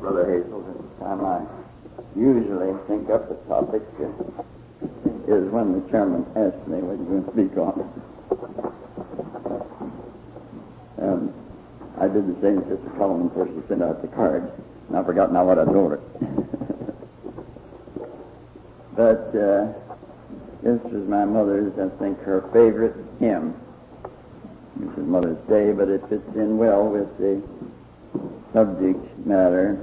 Brother Hazel. This time I usually think up a topic is when the chairman asks me what you're going to speak on. I did the same to Sister Cullen before she sent out the cards, and I forgot now what I told her. But this was my mother's, I think, her favorite hymn. This is Mother's Day, but it fits in well with the subject matter.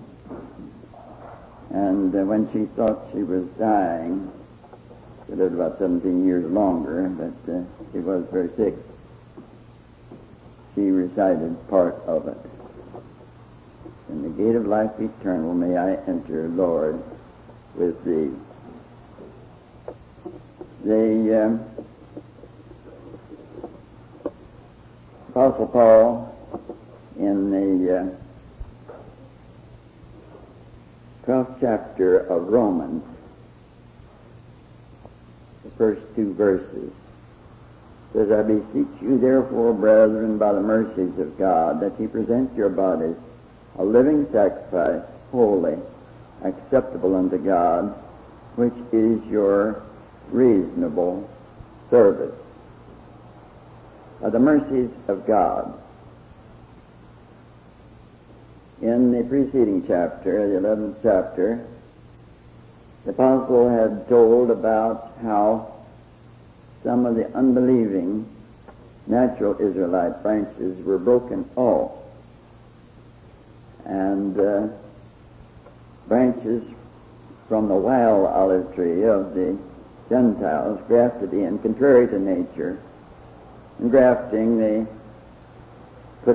And when she thought she was dying, she lived about 17 years longer, but she was very sick. She recited part of it. In the gate of life eternal may I enter, Lord, with thee. The Apostle Paul in the 12th chapter of Romans, the first two verses, says, I beseech you therefore, brethren, by the mercies of God, that ye present your bodies a living sacrifice, holy, acceptable unto God, which is your reasonable service. By the mercies of God. In the preceding chapter, the 11th chapter, the apostle had told about how some of the unbelieving natural Israelite branches were broken off, and branches from the wild olive tree of the Gentiles grafted in, contrary to nature. In grafting, they put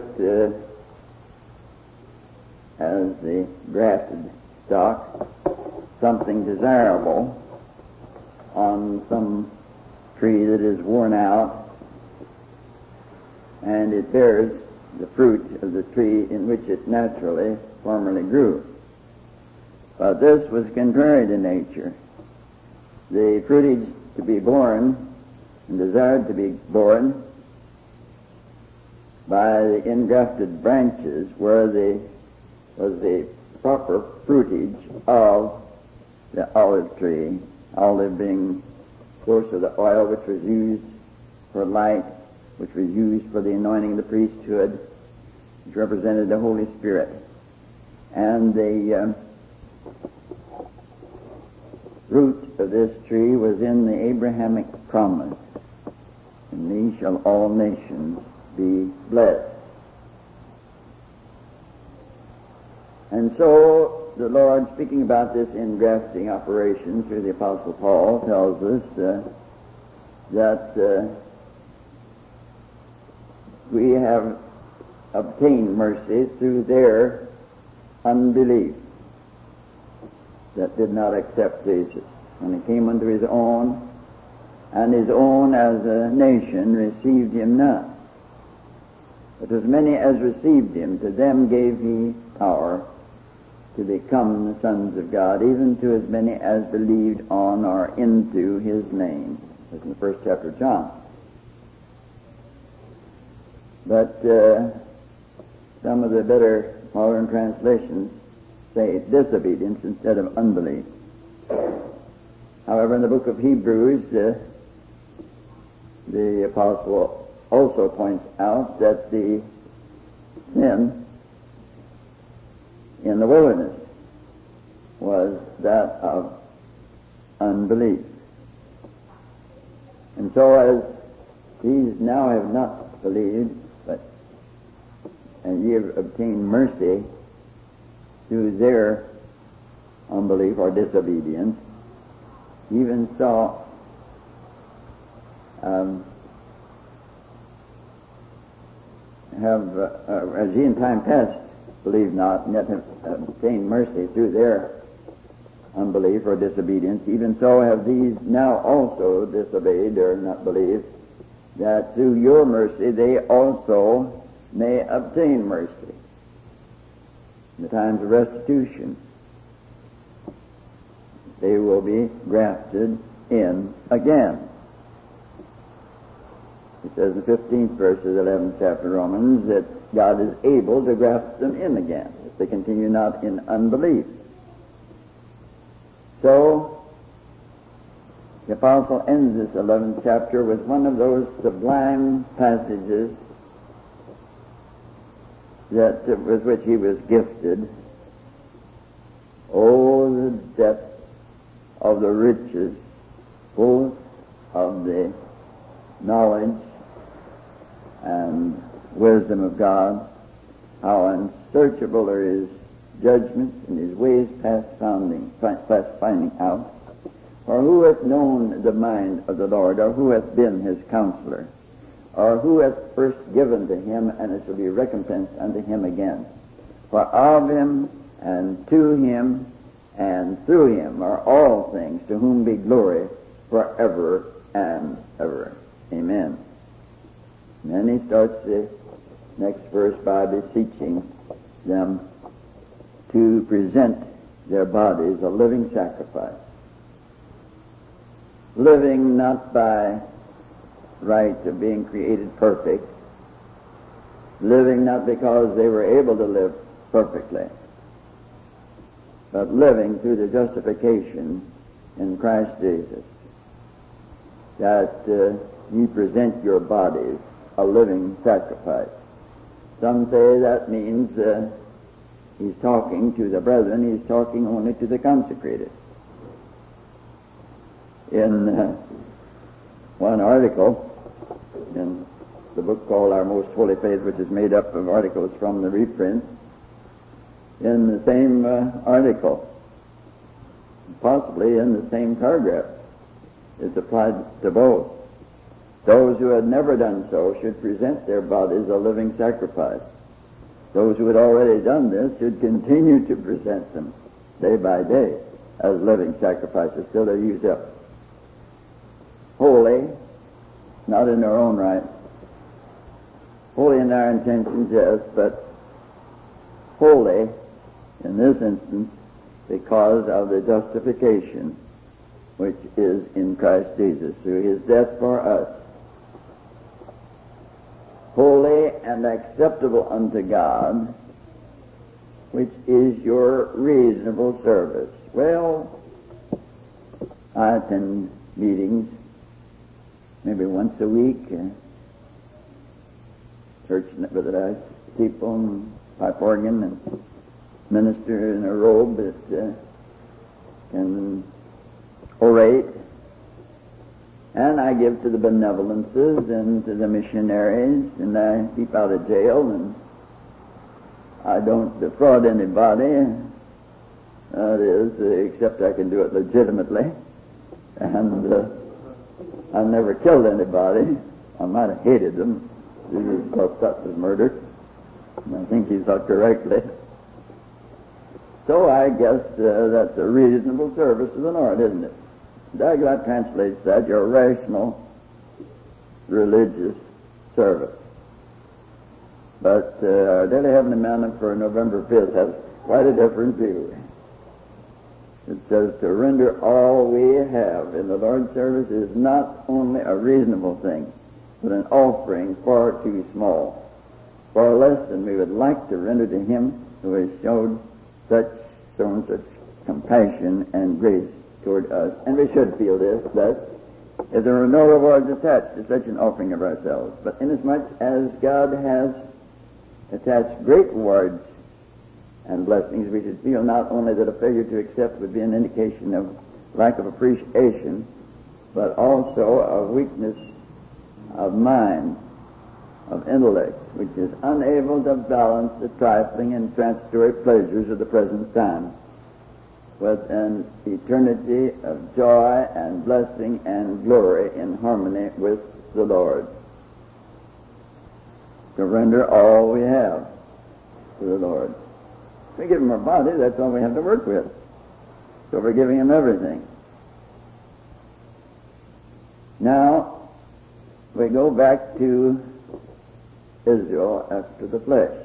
as the grafted stock something desirable on some tree that is worn out, and it bears the fruit of the tree in which it naturally formerly grew. But this was contrary to nature. The fruitage to be borne and desired to be borne by the engrafted branches was the proper fruitage of the olive tree, olive being source of the oil which was used for light, which was used for the anointing of the priesthood, which represented the Holy Spirit. And the root of this tree was in the Abrahamic promise, in thee shall all nations be blessed. And so the Lord, speaking about this engrafting operation through the Apostle Paul, tells us that we have obtained mercy through their unbelief that did not accept Jesus. When he came unto his own, and his own as a nation received him not. But as many as received him, to them gave he power to become the sons of God, even to as many as believed on or into his name. That's in the first chapter of John. But some of the better modern translations say disobedience instead of unbelief. However, in the book of Hebrews, the apostle also points out that the sin in the wilderness was that of unbelief. And so as these now have not believed, and ye have obtained mercy through their unbelief or disobedience, even so as ye in time past believed not, and yet have obtained mercy through their unbelief or disobedience, even so have these now also disobeyed or not believed, that through your mercy they also may obtain mercy in the times of restitution. They will be grafted in again. It says in the 15th verse of the 11th chapter of Romans that God is able to graft them in again. they continue not in unbelief. So, the apostle ends this 11th chapter with one of those sublime passages with which he was gifted. Oh, the depth of the riches, both of the knowledge and wisdom of God, how unsearchable are his judgments and his ways past finding out. Or who hath known the mind of the Lord, or who hath been his counselor, or who hath first given to him, and it shall be recompensed unto him again? For of him, and to him, and through him are all things, to whom be glory forever and ever. Amen. And then he starts the next verse by beseeching them to present their bodies a living sacrifice. Living not by right of being created perfect, living not because they were able to live perfectly, but living through the justification in Christ Jesus, that ye present your bodies a living sacrifice. Some say that means he's talking to the brethren, he's talking only to the consecrated. In one article in the book called Our Most Holy Faith, which is made up of articles from the reprint, in the same article, possibly in the same paragraph, it's applied to both. Those who had never done so should present their bodies a living sacrifice. Those who had already done this should continue to present them day by day as living sacrifices till they're used up. Holy, not in their own right. Holy in our intentions, yes, but holy in this instance because of the justification which is in Christ Jesus through his death for us. Holy and acceptable unto God, which is your reasonable service. Well, I attend meetings maybe once a week, church with I people and pipe organ and minister in a robe that can orate, and I give to the benevolences and to the missionaries, and I keep out of jail, and I don't defraud anybody, that is, except I can do it legitimately, and I never killed anybody. I might have hated them. Jesus thought that was murder, and I think he thought correctly. So I guess that's a reasonable service to the Lord, isn't it? Daglott translates that your rational religious service. But our Daily Heavenly Manna for November 5th has quite a different view. It says to render all we have in the Lord's service is not only a reasonable thing, but an offering far too small, far less than we would like to render to him who has shown such compassion and grace toward us. And we should feel this, that if there are no rewards attached to such an offering of ourselves, but inasmuch as God has attached great rewards and blessings, we should feel not only that a failure to accept would be an indication of lack of appreciation, but also of weakness of mind, of intellect, which is unable to balance the trifling and transitory pleasures of the present time with an eternity of joy and blessing and glory in harmony with the Lord. To render all we have to the Lord. We give him our body, that's all we have to work with. So we're giving him everything. Now, we go back to Israel after the flesh.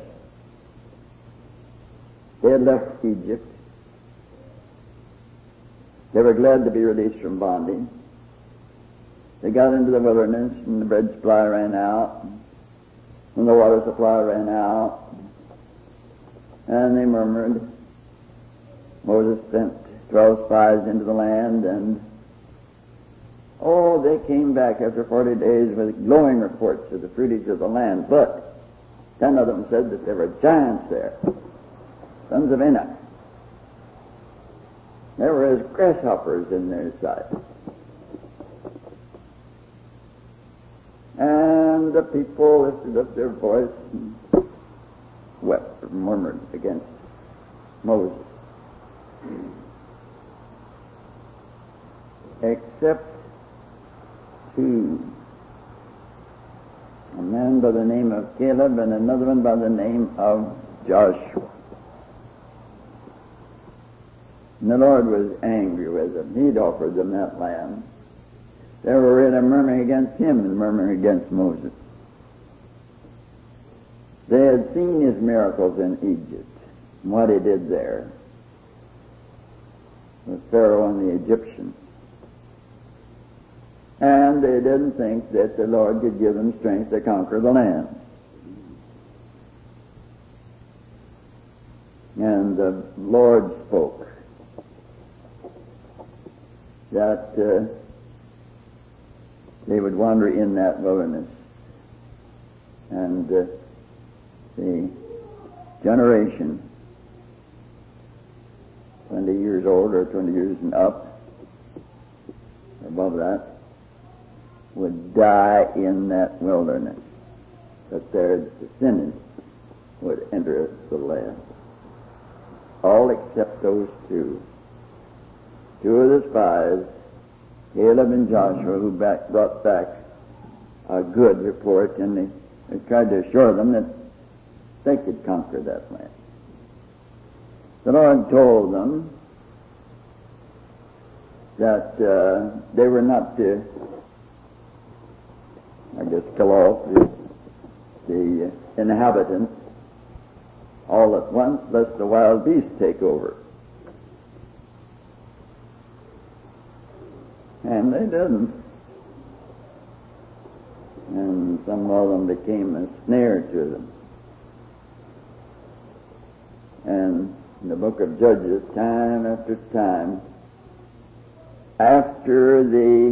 They had left Egypt. They were glad to be released from bondage. They got into the wilderness, and the bread supply ran out, and the water supply ran out, And they murmured. Moses sent 12 spies into the land, and they came back after 40 days with glowing reports of the fruitage of the land. But 10 of them said that there were giants there, sons of Anak. They were as grasshoppers in their sight. And the people lifted up their voice and wept or murmured against Moses. Except two. A man by the name of Caleb and another one by the name of Joshua. And the Lord was angry with them. He'd offered them that land. They were really murmuring against him and murmuring against Moses. They had seen his miracles in Egypt and what he did there with Pharaoh and the Egyptians. And they didn't think that the Lord could give them strength to conquer the land. And the Lord spoke that they would wander in that wilderness. And the generation 20 years old or 20 years and up, above that, would die in that wilderness, that their descendants would enter the land. All except those two. Two of the spies, Caleb and Joshua, who brought back a good report, and they tried to assure them that they could conquer that land. The Lord told them that they were not to, kill off the inhabitants all at once, lest the wild beasts take over. And they didn't. And some of them became a snare to them. And in the book of Judges, time after time, after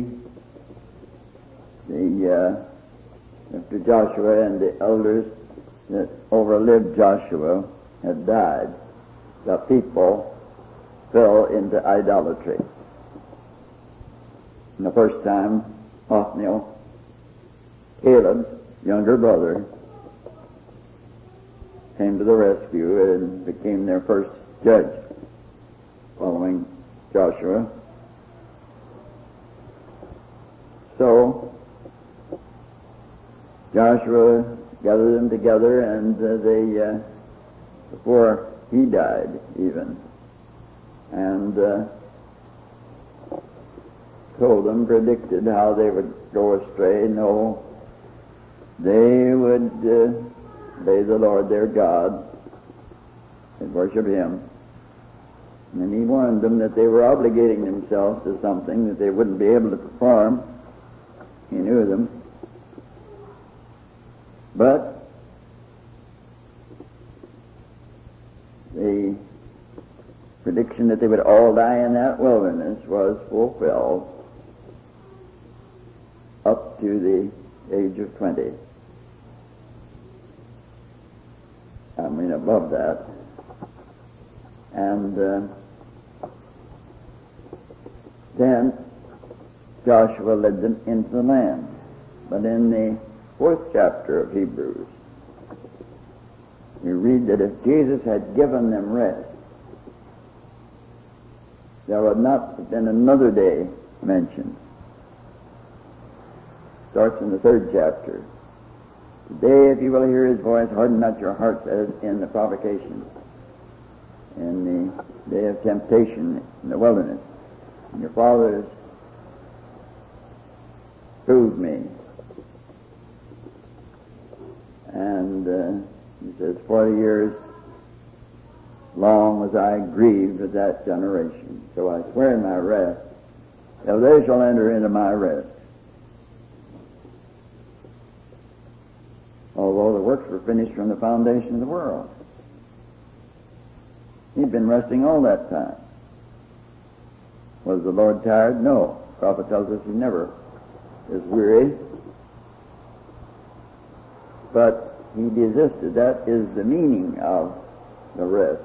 after Joshua and the elders that overlived Joshua had died, the people fell into idolatry. And the first time, Othniel, Caleb's younger brother, came to the rescue and became their first judge, following Joshua. So Joshua gathered them together, and they, before he died even, and told them, predicted how they would go astray. No, they would obey the Lord their God and worship Him. And he warned them that they were obligating themselves to something that they wouldn't be able to perform. He knew them. But the prediction that they would all die in that wilderness was fulfilled up to the age of 20. I mean, above that. And then Joshua led them into the land. But in the 4th chapter of Hebrews, we read that if Jesus had given them rest, there would not have been another day mentioned. Starts in the 3rd chapter. Today, if you will hear His voice, harden not your hearts as in the provocation, in the day of temptation in the wilderness. And your fathers proved me. And he says, 40 years long was I grieved with that generation. So I swear in my wrath, that they shall enter into my rest. Although the works were finished from the foundation of the world. He'd been resting all that time. Was the Lord tired? No. The prophet tells us he never is weary. But he desisted. That is the meaning of the rest.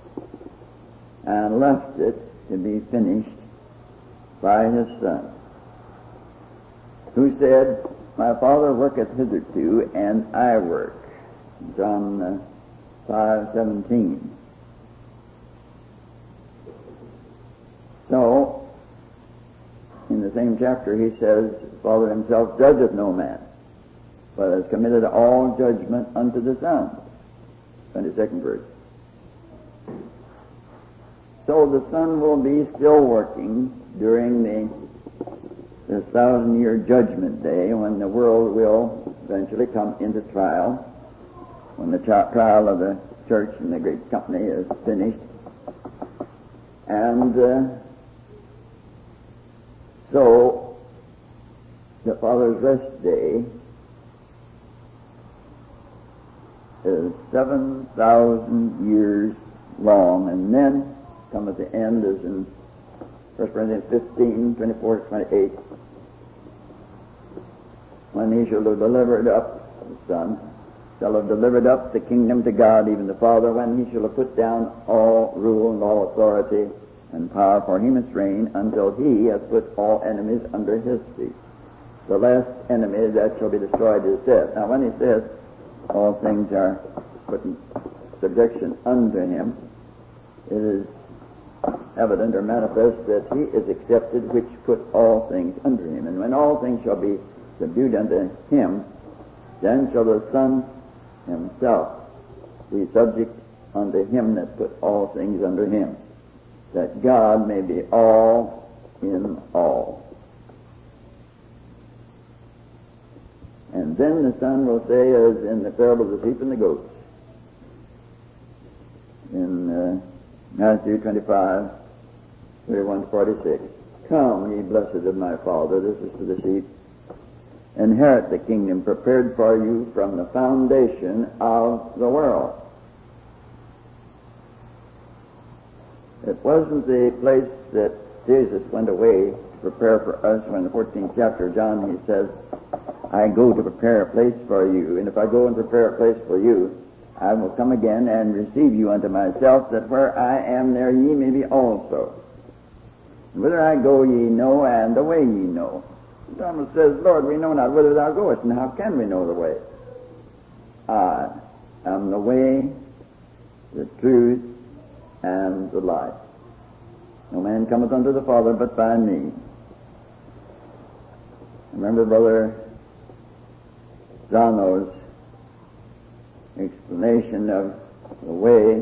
And left it to be finished by his Son, who said, "My Father worketh hitherto, and I work." John 5:17. So, in the same chapter he says, "The Father himself judgeth no man, but has committed all judgment unto the Son." 22nd verse. So the Son will be still working during this 1,000-year judgment day, when the world will eventually come into trial, when the trial of the church and the great company is finished. And so the Father's rest day is 7,000 years long, and then come at the end, as in 1 Corinthians 15:24-28, when he shall have delivered up, the Son shall have delivered up the kingdom to God, even the Father, when he shall have put down all rule and all authority and power, for he must reign until he has put all enemies under his feet. The last enemy that shall be destroyed is death. Now, when he says all things are put in subjection unto him, it is evident or manifest that he is accepted which put all things under him. And when all things shall be subdued unto him, then shall the Son himself be subject unto him that put all things under him, that God may be all in all. And then the Son will say, as in the parable of the sheep and the goats, in Matthew 25:31-46, "Come, ye blessed of my Father," this is to the sheep, "inherit the kingdom prepared for you from the foundation of the world." It wasn't the place that Jesus went away to prepare for us. When in the 14th chapter of John he says, "I go to prepare a place for you, and if I go and prepare a place for you, I will come again and receive you unto myself, that where I am, there ye may be also. Whither I go ye know, and the way ye know." Thomas says, "Lord, we know not whither thou goest, and how can we know the way?" I am the way, the truth, and the life. No man cometh unto the Father but by me. Remember Brother Zano's explanation of the way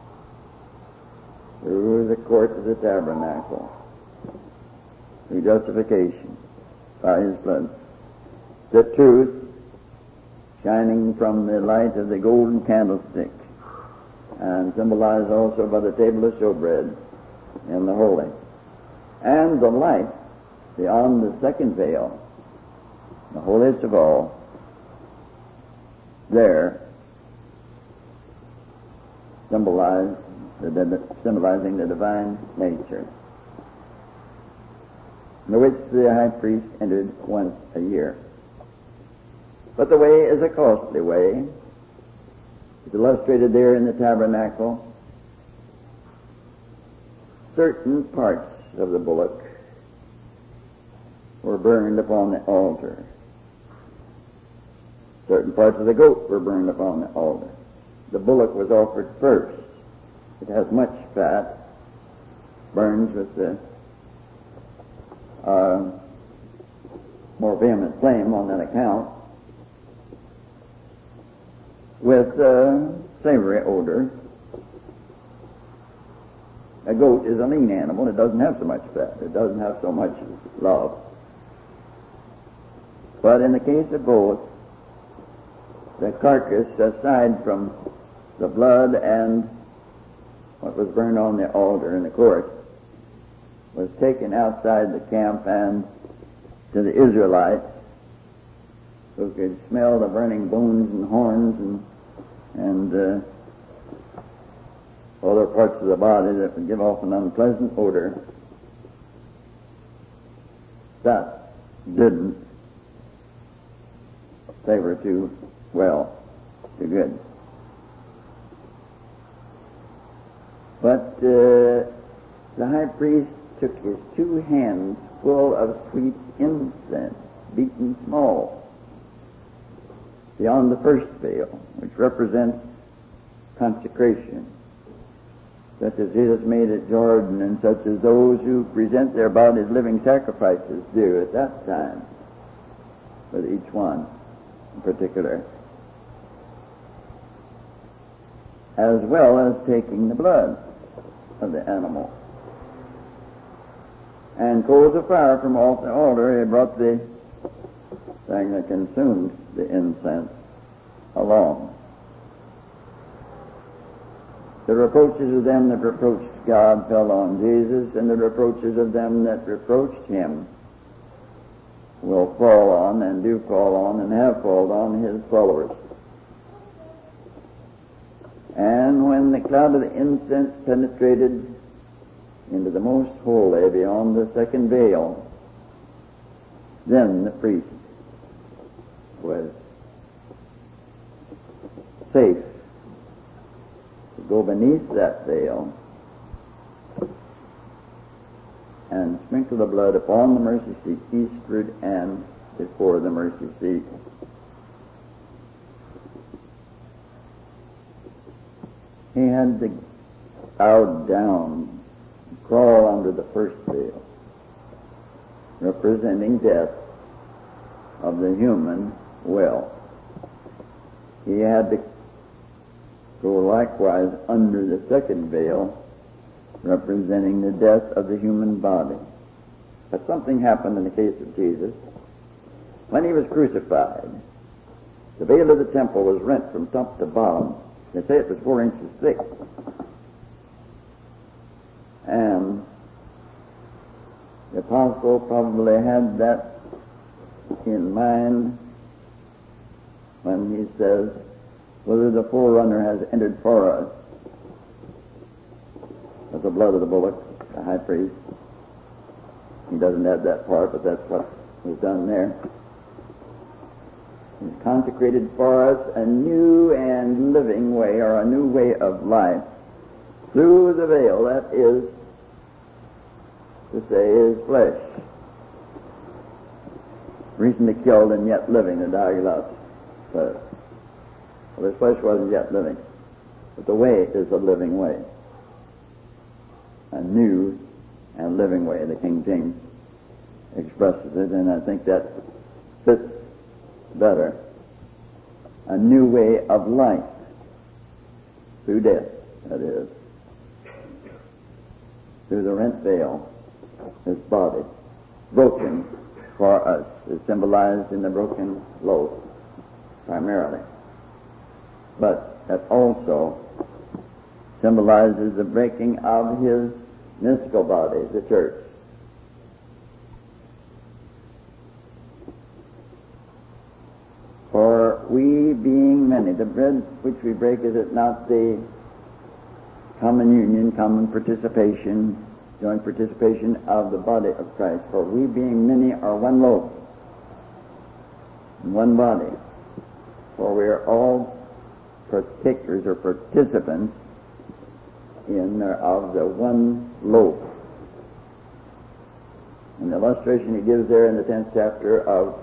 through the court of the tabernacle, through justification by his blood. The truth shining from the light of the golden candlestick, and symbolized also by the table of showbread in the holy. And the light beyond the second veil, the holiest of all, there symbolizing the divine nature, into which the high priest entered once a year. But the way is a costly way. It's illustrated there in the tabernacle. Certain parts of the bullock were burned upon the altar. Certain parts of the goat were burned upon the altar. The bullock was offered first. It has much fat, burns with the more vehement flame on that account, with savory odor. A goat is a lean animal. It doesn't have so much fat. It doesn't have so much love. But in the case of both, the carcass, aside from the blood and what was burned on the altar in the court, was taken outside the camp and to the Israelites, who could smell the burning bones and horns and other parts of the body that would give off an unpleasant odor, that didn't savor too well, too good. But the high priest took his 2 hands full of sweet incense, beaten small, beyond the first veil, which represents consecration, such as Jesus made at Jordan, and such as those who present their bodies living sacrifices do at that time, with each one in particular, as well as taking the blood of the animal. And coals of fire from off the altar, he brought the thing that consumed the incense along. The reproaches of them that reproached God fell on Jesus, and the reproaches of them that reproached him will fall on, and do fall on, and have fallen on his followers. And when the cloud of the incense penetrated into the most holy beyond the second veil, then the priest was safe to go beneath that veil and sprinkle the blood upon the mercy seat eastward and before the mercy seat. He had to bow down, crawl under the first veil, representing death of the human will. He had to go likewise under the second veil, representing the death of the human body. But something happened in the case of Jesus. When he was crucified, the veil of the temple was rent from top to bottom. They say it was 4 inches thick. And the apostle probably had that in mind when he says, whether the forerunner has entered for us with the blood of the bullock, the high priest. He doesn't add that part, but that's what was done there. He's consecrated for us a new and living way, or a new way of life, through the veil, that is to say, his flesh. Recently killed and yet living, the Diaglot says. Well, his flesh wasn't yet living, but the way is a living way. A new and living way, the King James expresses it, and I think that fits better. A new way of life through death, that is. Through the rent veil, his body, broken for us, is symbolized in the broken loaf, primarily. But that also symbolizes the breaking of his mystical body, the church. For we being many, the bread which we break, is it not the common union, common participation, joint participation of the body of Christ? For we being many are one loaf, and one body. For we are all partakers or participants of the one loaf. And the illustration he gives there in the 10th chapter of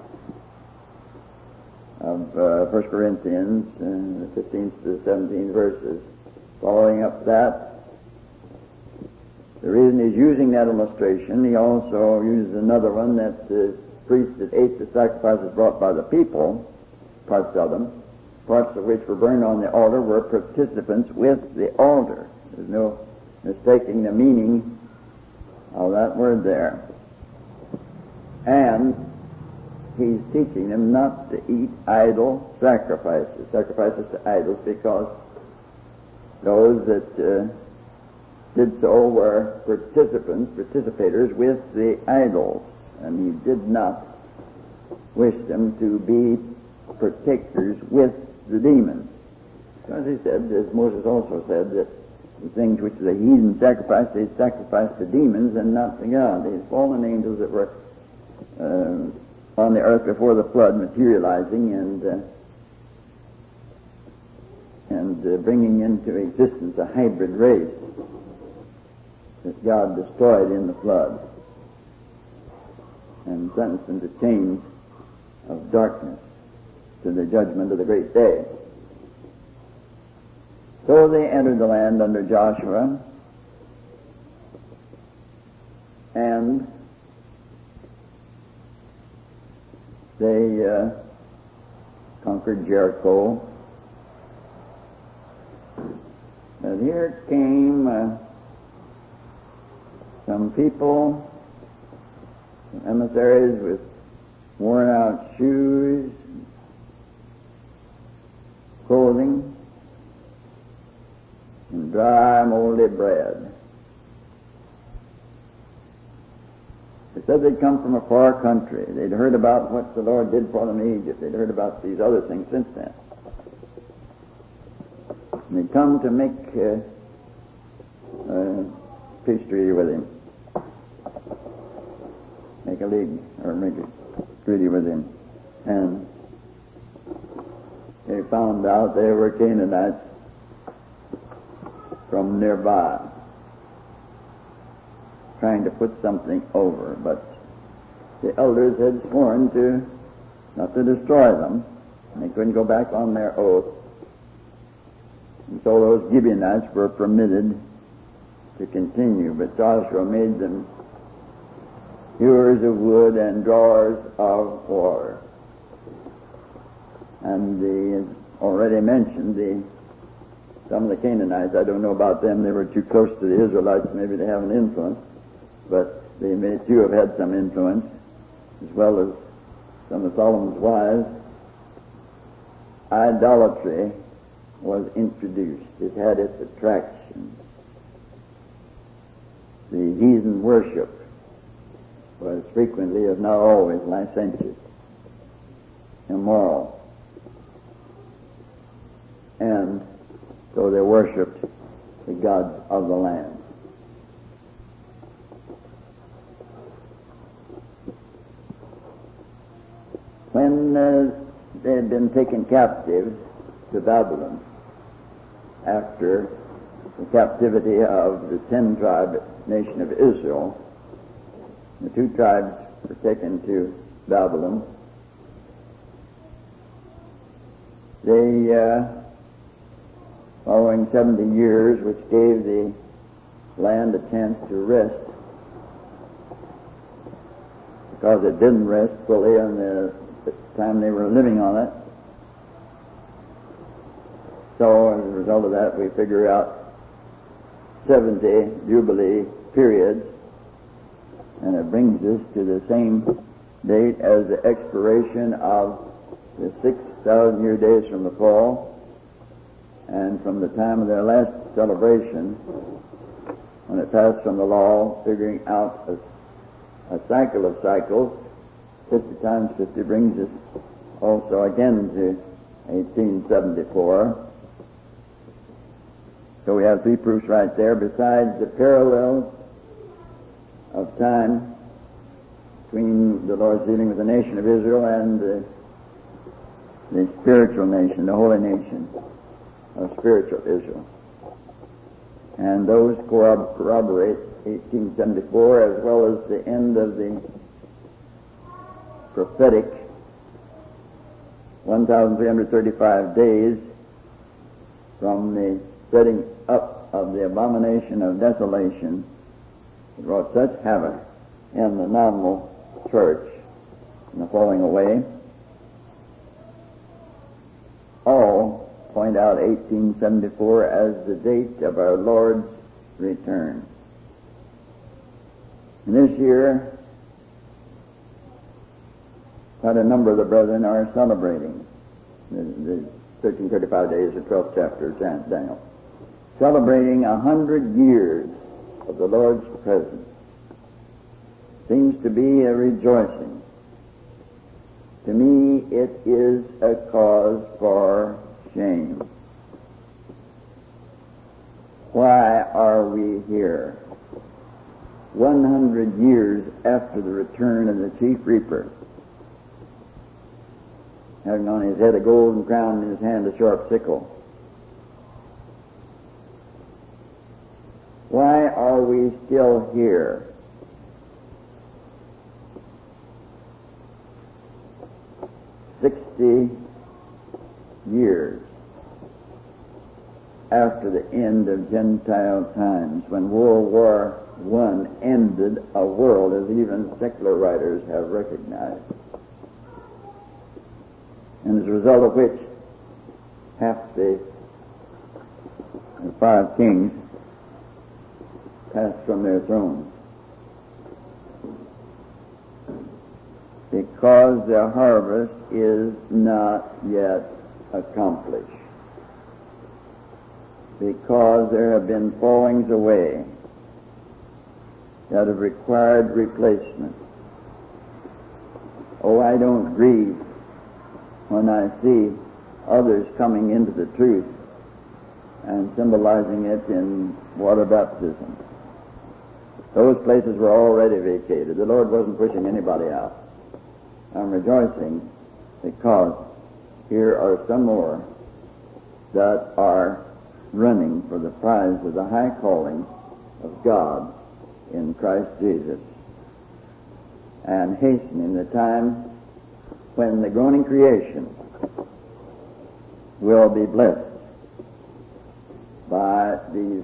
1 Corinthians, the 15th to the 17th verses, following up that, the reason he's using that illustration, he also uses another one, that the priests that ate the sacrifices brought by the people, parts of them, parts of which were burned on the altar, were participants with the altar. There's no mistaking the meaning of that word there. And he's teaching them not to eat idol sacrifices to idols, because those that did so were participators with the idols, and he did not wish them to be partakers with the demons. Because he said, as Moses also said, that the things which the heathen sacrificed, they sacrificed to demons and not to God. These fallen angels that were on the earth before the flood, materializing and bringing into existence a hybrid race that God destroyed in the flood and sentenced them to chains of darkness to the judgment of the great day. So they entered the land under Joshua, and they conquered Jericho. But here came some people, some emissaries with worn-out shoes, clothing, and dry, moldy bread. They said they'd come from a far country. They'd heard about what the Lord did for them in Egypt. They'd heard about these other things since then. And they'd come to make a peace treaty with him. Make a league, or make a treaty with him. And they found out they were Canaanites from nearby, trying to put something over, but the elders had sworn not to destroy them, and they couldn't go back on their oath, and so those Gibeonites were permitted to continue, but Joshua made them hewers of wood and drawers of water. And as already mentioned, some of the Canaanites, I don't know about them, they were too close to the Israelites maybe to have an influence, but they may too have had some influence, as well as some of Solomon's wives. Idolatry was introduced. It had its attractions. The heathen worship was frequently, if not always, licentious, immoral, and so they worshipped the gods of the land. When they had been taken captive to Babylon after the captivity of the 10-tribe nation of Israel, the 2 tribes were taken to Babylon. They following 70 years, which gave the land a chance to rest, because it didn't rest fully on the time they were living on it. So as a result of that, we figure out 70 Jubilee periods, and it brings us to the same date as the expiration of the 6,000-year days from the fall, and from the time of their last celebration, when it passed from the law, figuring out a cycle of cycles, 50 times 50 brings us also again to 1874. So we have 3 proofs right there, besides the parallels of time between the Lord's dealing with the nation of Israel and the spiritual nation, the holy nation of spiritual Israel. And those corroborate 1874 as well as the end of the prophetic 1,335 days from the setting up of the abomination of desolation. It wrought such havoc in the nominal church and the falling away. All point out 1874 as the date of our Lord's return. And this year, quite a number of the brethren are celebrating the 1335 days, the 12th chapter of Daniel, celebrating 100 years of the Lord's presence. Seems to be a rejoicing. To me, it is a cause for shame. Why are we here? 100 years after the return of the chief reaper, having on his head a golden crown and in his hand a sharp sickle. Why are we still here? "60 years after the end of Gentile times, when World War I ended a world, as even secular writers have recognized, and as a result of which half the 5 kings passed from their thrones, because the harvest is not yet accomplished, because there have been fallings away that have required replacement. Oh, I don't grieve when I see others coming into the truth and symbolizing it in water baptism. Those places were already vacated. The Lord wasn't pushing anybody out. I'm rejoicing because here are some more that are running for the prize of the high calling of God in Christ Jesus, and hastening the time when the groaning creation will be blessed by these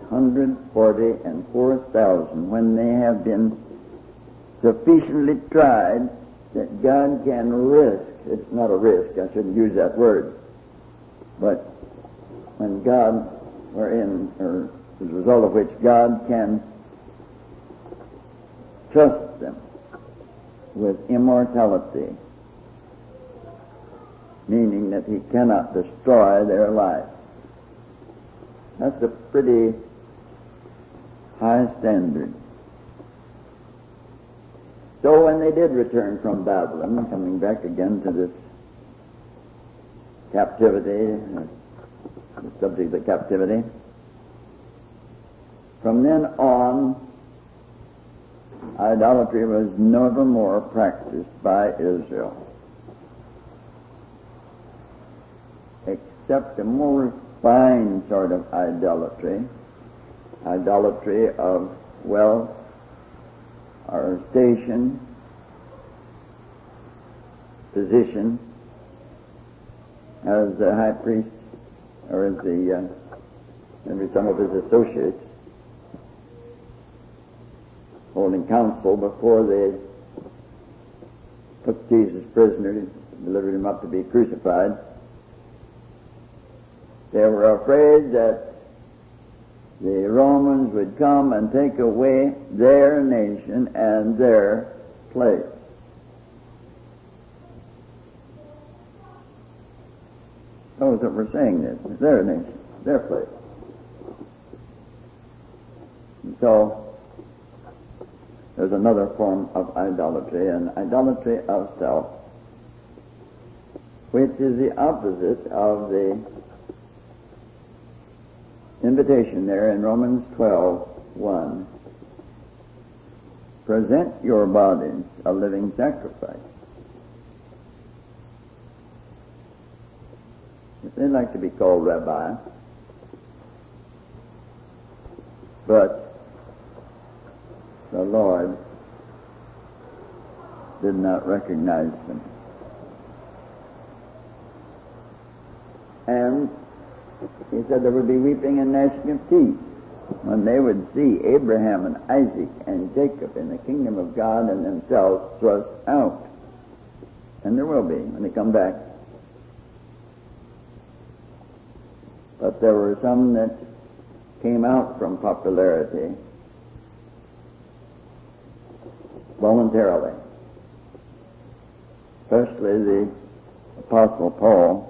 144,000, when they have been sufficiently tried that God can risk. It's not a risk, I shouldn't use that word, but when God, wherein, or as a result of which God can trust them with immortality, meaning that He cannot destroy their life. That's a pretty high standard. So when they did return from Babylon, coming back again to this captivity, the subject of captivity, from then on, idolatry was never more practiced by Israel, except a more refined sort of idolatry of wealth or station, position, as the high priest, or as maybe some of his associates, holding counsel before they took Jesus prisoner, delivered him up to be crucified. They were afraid that the Romans would come and take away their nation and their place. Those that were saying this, their nation, their place. And so there's another form of idolatry, an idolatry of self, which is the opposite of the invitation there in Romans 12:1. Present your bodies a living sacrifice. They like to be called rabbi, but the Lord did not recognize them. And He said there would be weeping and gnashing of teeth when they would see Abraham and Isaac and Jacob in the kingdom of God and themselves thrust out. And there will be when they come back. But there were some that came out from popularity voluntarily, especially the Apostle Paul,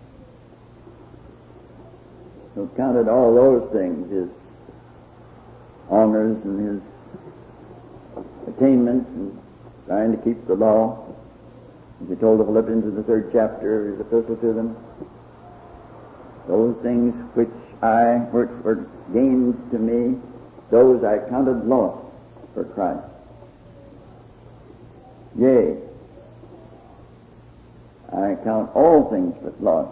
who counted all those things, his honors and his attainments and trying to keep the law, as he told the Philippians in the 3rd chapter of his epistle to them, those things which which were gains to me, those I counted loss for Christ. Yea, I count all things but loss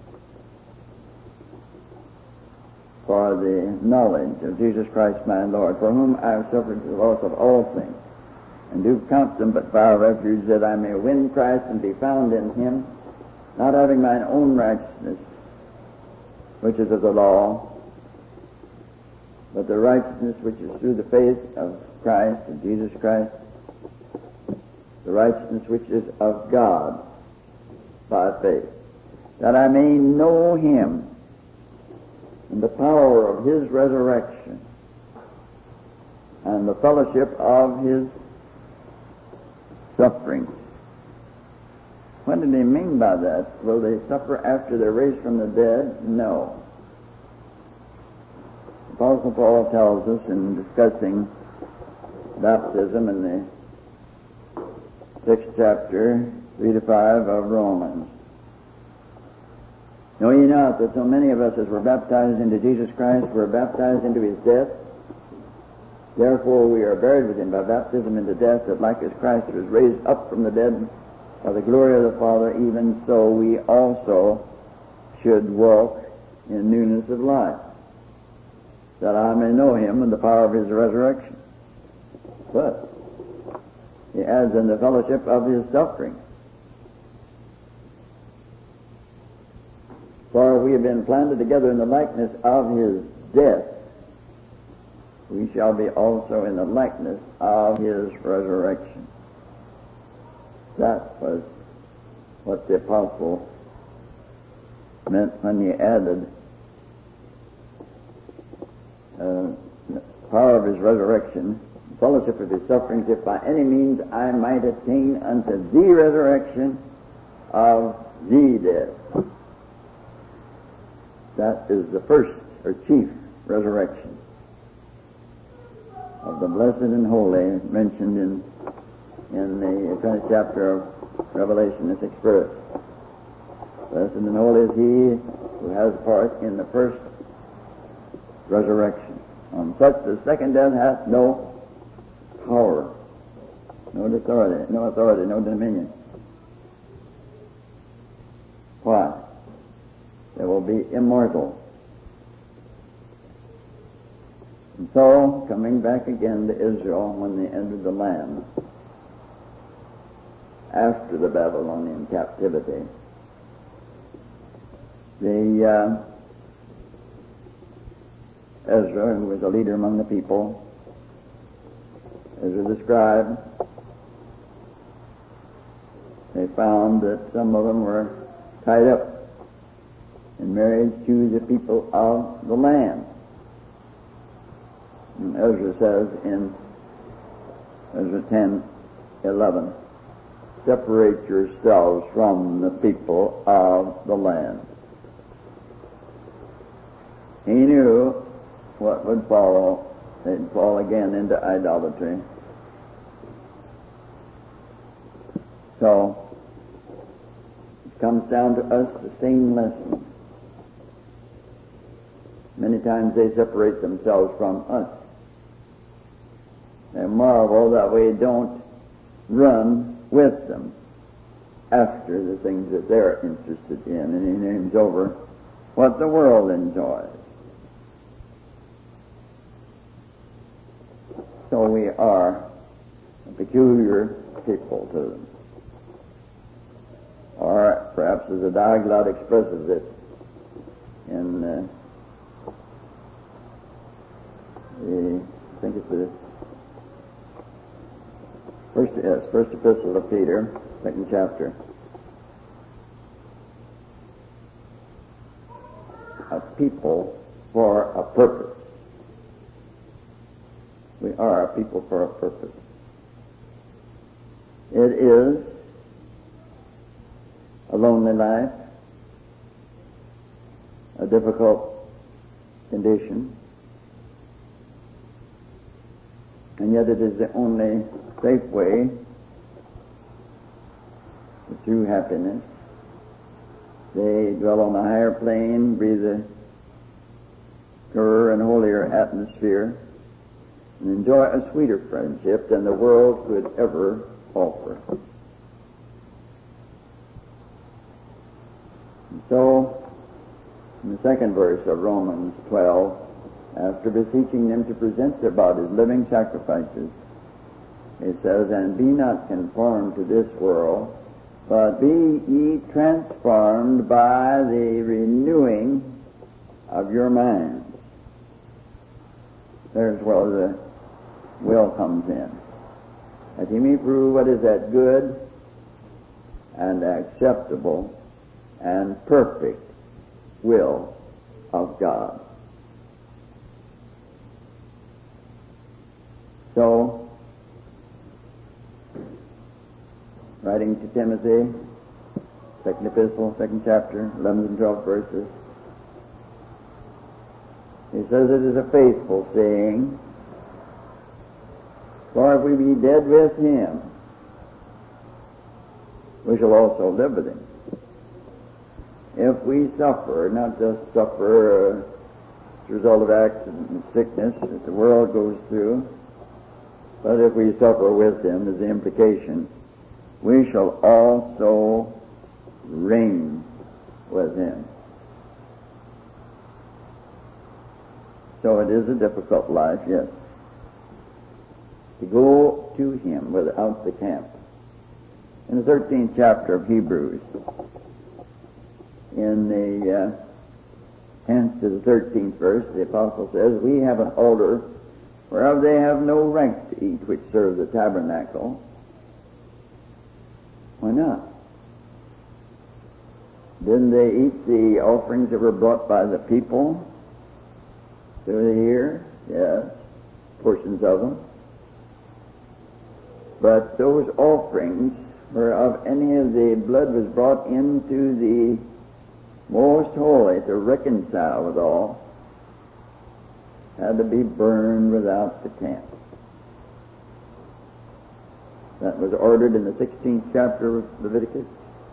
for the knowledge of Jesus Christ my Lord, for whom I have suffered the loss of all things, and do count them but vile refuge, that I may win Christ and be found in him, not having mine own righteousness, which is of the law, but the righteousness which is through the faith of Christ, of Jesus Christ, the righteousness which is of God by faith, that I may know him and the power of his resurrection and the fellowship of his suffering. What did he mean by that? Will they suffer after they're raised from the dead? No. Apostle Paul tells us in discussing baptism in the 6th chapter, 3-5 of Romans. Know ye not that so many of us as were baptized into Jesus Christ were baptized into his death? Therefore we are buried with him by baptism into death, that like as Christ was raised up from the dead by the glory of the Father, even so we also should walk in newness of life, that I may know him and the power of his resurrection. But he adds, in the fellowship of his suffering. For we have been planted together in the likeness of his death, we shall be also in the likeness of his resurrection. That was what the apostle meant when he added the power of his resurrection, fellowship of his sufferings, if by any means I might attain unto the resurrection of the dead. That is the first or chief resurrection of the blessed and holy, mentioned in the 20th chapter of Revelation, the 6th verse. Blessed and holy is he who has part in the first resurrection. On such the second death hath no power, no authority, no dominion. Why? They will be immortal. And so, coming back again to Israel when they entered the land after the Babylonian captivity, Ezra, who was a leader among the people, Ezra the scribe, they found that some of them were tied up in marriage to the people of the land. And Ezra says in Ezra 10:11, separate yourselves from the people of the land. He knew what would follow. They'd fall again into idolatry. So, it comes down to us the same lesson. Many times they separate themselves from us. They marvel that we don't run with them after the things that they're interested in, and he names over what the world enjoys. So we are a peculiar people to them. Or perhaps as the Diaglott expresses it in I think it's the first epistle of Peter, 2nd chapter. A people for a purpose. We are a people for a purpose. It is a lonely life, a difficult condition, and yet it is the only safe way to true happiness. They dwell on the higher plane, breathe the purer and holier atmosphere and enjoy a sweeter friendship than the world could ever offer. And so, in the second verse of Romans 12, after beseeching them to present their bodies living sacrifices, it says, "And be not conformed to this world, but be ye transformed by the renewing of your minds." There's where the will comes in. "That ye may prove what is that good and acceptable and perfect will of God." So, writing to Timothy, second epistle, second chapter, 11 and 12 verses, he says, "It is a faithful saying, for if we be dead with him, we shall also live with him. If we suffer, not just suffer as a result of accident and sickness that the world goes through, but if we suffer with him, is the implication, we shall also reign with him." So it is a difficult life, yes, to go to him without the camp. In the 13th chapter of Hebrews, in the 10th to the 13th verse, the apostle says, "We have an altar whereof they have no right to eat, which serve the tabernacle." Why not? Didn't they eat the offerings that were brought by the people through the year? Yes, portions of them. But those offerings, whereof any of the blood was brought into the most holy to reconcile with all, had to be burned without the camp. That was ordered in the 16th chapter of Leviticus,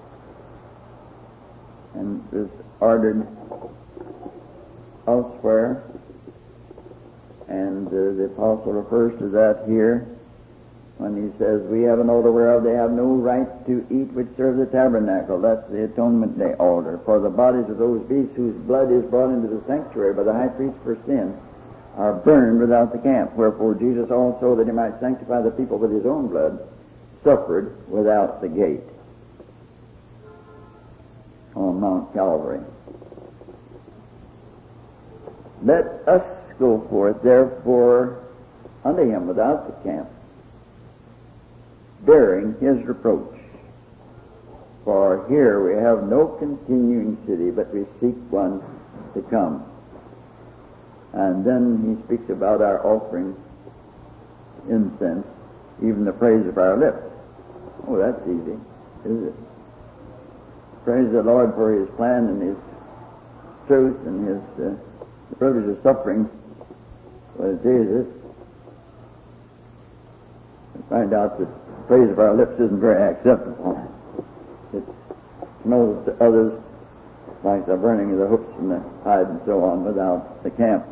and was ordered elsewhere, and the apostle refers to that here when he says, "We have an altar whereof they have no right to eat, which serve the tabernacle." That's the atonement day altar. "For the bodies of those beasts whose blood is brought into the sanctuary by the high priest for sin are burned without the camp. Wherefore Jesus also, that he might sanctify the people with his own blood, suffered without the gate." On Mount Calvary. "Let us go forth, therefore, unto him without the camp, bearing his reproach. For here we have no continuing city, but we seek one to come." And then he speaks about our offering incense, even the praise of our lips. Oh, that's easy, is it? Praise the Lord for his plan and his truth and his the privilege of suffering with Jesus. We find out that the praise of our lips isn't very acceptable. It smells to others like the burning of the hooks and the hide and so on without the camp.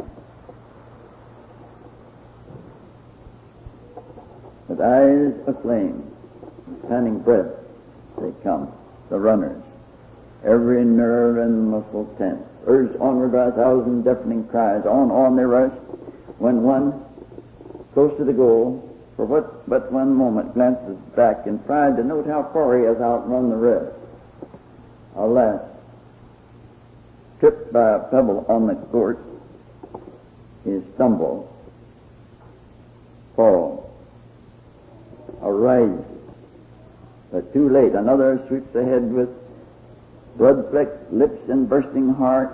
With eyes aflame, panting breath, they come, the runners, every nerve and muscle tense, urged onward by 1,000 deafening cries. On they rush, when one, close to the goal, for but one moment glances back in pride to note how far he has outrun the rest. Alas, tripped by a pebble on the course, he stumbles, falls, arises, but too late. Another sweeps ahead with blood-flecked lips and bursting heart,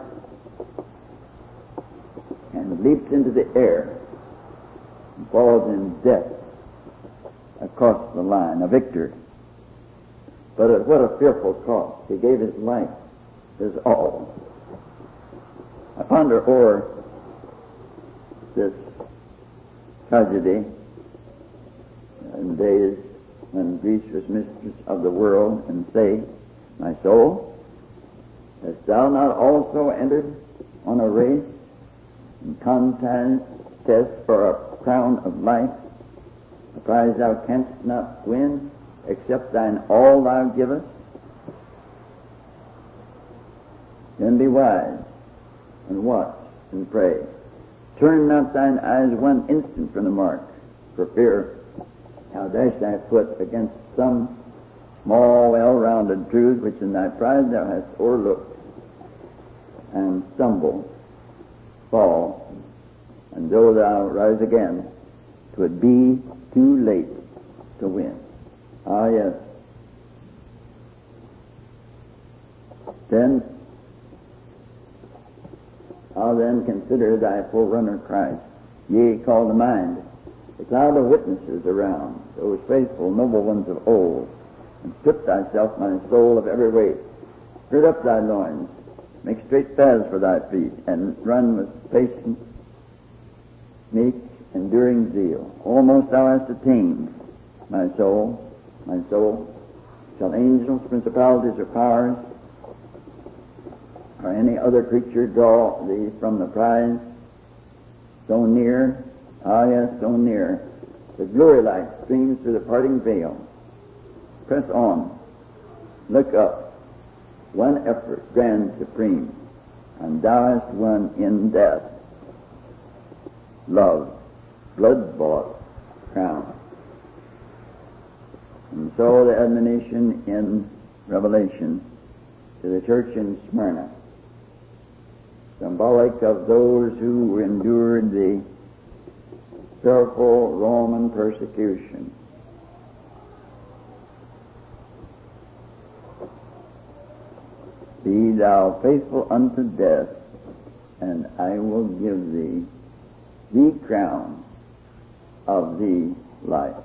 and leaps into the air and falls in death across the line, a victor. But at what a fearful cost. He gave his life, his all. I ponder o'er this tragedy in days when Greece was mistress of the world, and say, "My soul, hast thou not also entered on a race in contest for a crown of life, a prize thou canst not win, except thine all thou givest? Then be wise, and watch, and pray. Turn not thine eyes one instant from the mark, for fear thou dash thy foot against some small, well-rounded truth which in thy pride thou hast overlooked, and stumble, fall, and though thou rise again, 'twould be too late to win. Ah, yes. Then consider thy forerunner Christ. Yea, call to mind the cloud of witnesses around, those faithful, noble ones of old, and strip thyself, my soul, of every weight. Gird up thy loins, make straight paths for thy feet, and run with patient, meek, enduring zeal. Almost thou hast attained, my soul, my soul. Shall angels, principalities, or powers, or any other creature draw thee from the prize? So near, ah yes, so near, the glory light streams through the parting veil. Press on, look up, one effort, grand, supreme, and thou hast won in death, love, blood-bought crown. And so the admonition in Revelation to the church in Smyrna, symbolic of those who endured the fearful Roman persecution. Be thou faithful unto death, and I will give thee the crown of the life.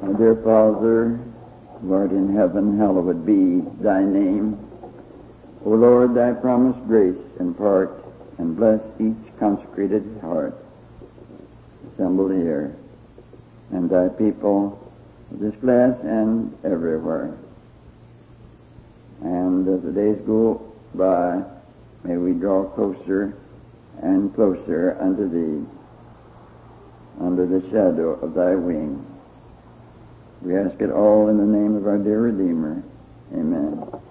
Our dear Father, who art in heaven, hallowed be thy name. O Lord, thy promised grace impart and bless each consecrated heart assembled here, and thy people of this place and everywhere. And as the days go by, may we draw closer and closer unto thee, under the shadow of thy wing. We ask it all in the name of our dear Redeemer. Amen.